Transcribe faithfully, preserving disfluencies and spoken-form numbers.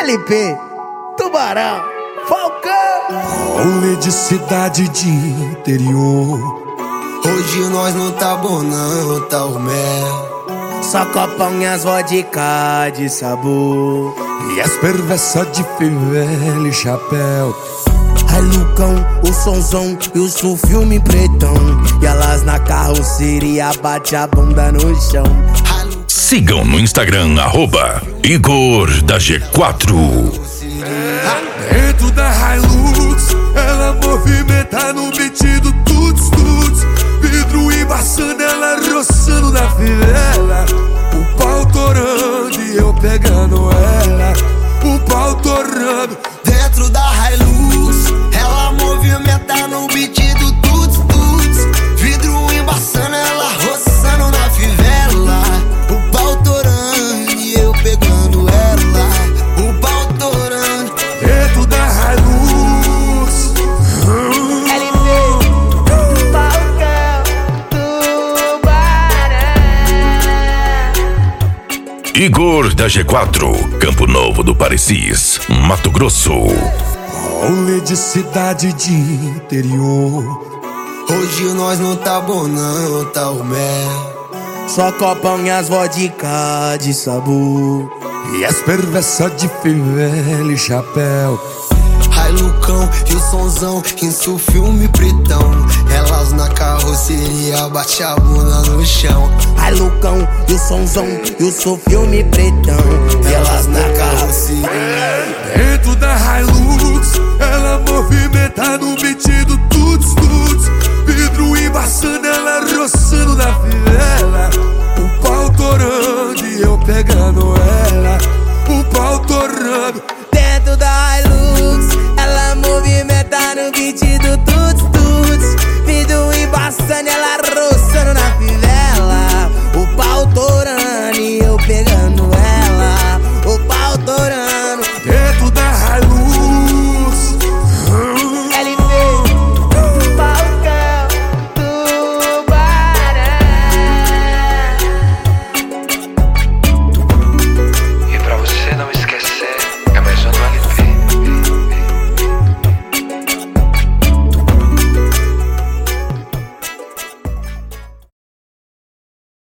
L P, Tubarão, Falcão. Rolê de cidade de interior. Hoje nós não tá bom não, tá o mel. Só copão e as vodka de sabor. E as perversas de fivela e chapéu. Ai Lucão, o sonzão e o seu filme pretão. E elas na carroceria bate a bunda no chão. Sigam no Instagram, arroba Igor da G quatro. Dentro da Hilux, ela movimenta no beat do tuts tuts. Vidro embaçando, ela roçando na fivela. O pau torando e eu pegando ela. O pau torando. Dentro da Hilux, ela movimenta no beat do tuts tuts. Vidro embaçando, ela roçando na fivela. O pau torando e eu pegando ela. O pau torando. Dentro da Hilux. L P, Falcão, Tubarão. Igor da G quatro, Campo Novo do Parecis, Mato Grosso. Rolê de cidade de interior. Hoje nós não tá bom não, tá o mel. Só copão e as vodka de sabor. E as perversas de fivela e chapéu. Ai Lucão e o sonzão, isso filme pretão. Elas na carroceria bate a bunda no chão. Ai Lucão e o sonzão e o seu filme pretão. E elas na carroceria. Dentro da Hilux, ela movimenta no beat do tuts tuts. Vidro embaçando, ela roçando na fivela.